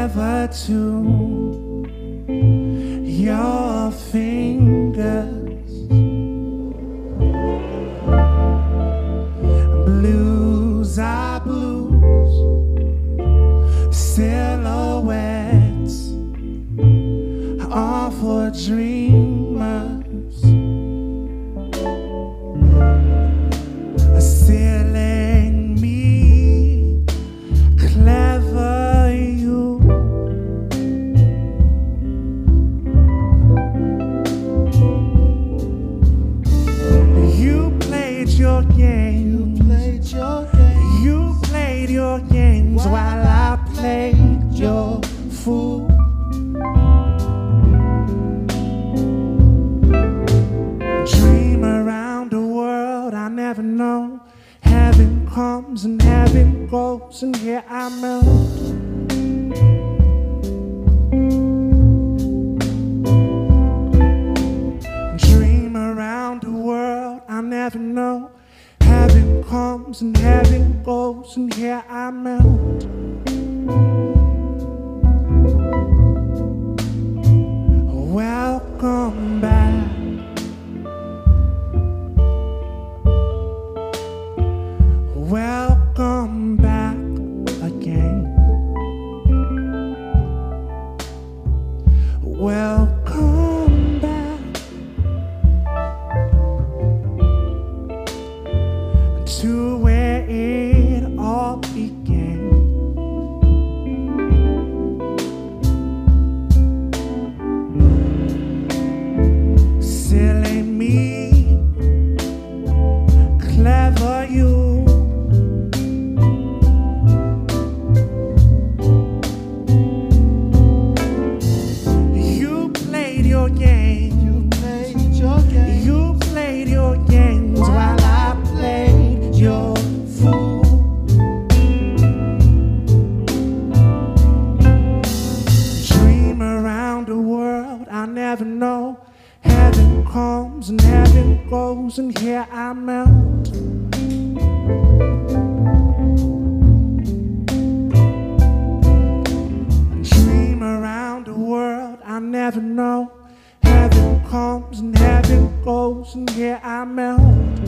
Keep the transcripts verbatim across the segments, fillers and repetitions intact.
clever too. Your fingers, blues are blues, silhouettes are for dreamers. Silly me, clever you. You played your game. You played your games. You played your games while I played your fool. Dream around the world, I never know. Heaven comes and heaven goes, and here I melt. Dream around the world, I never know. Heaven comes and heaven goes, and here I melt. Welcome back. Welcome back again. Welcome back to where it all began. Silly me, clever you. Your game. You played your game. You played your games while I played your fool. Dream around the world, I never know. Heaven comes and heaven goes, and here I melt. Dream around the world, I never know. Heaven comes and heaven goes, and here I melt.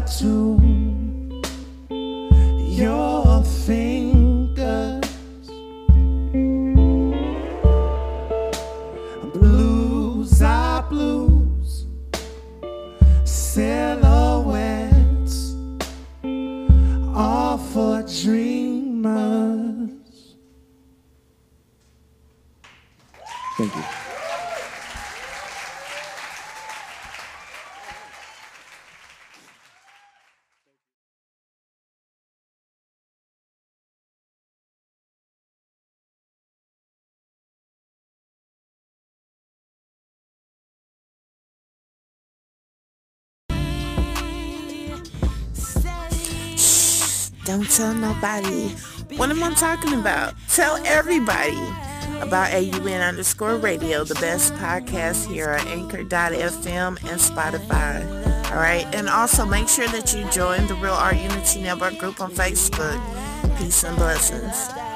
tune your fingers. Blues are blues, silhouettes, all for dreamers. Thank you. Don't tell nobody. What am I talking about? Tell everybody about A U N underscore radio, the best podcast here on Anchor dot F M and Spotify. All right. And also make sure that you join the Real Art Unity Network group on Facebook. Peace and blessings.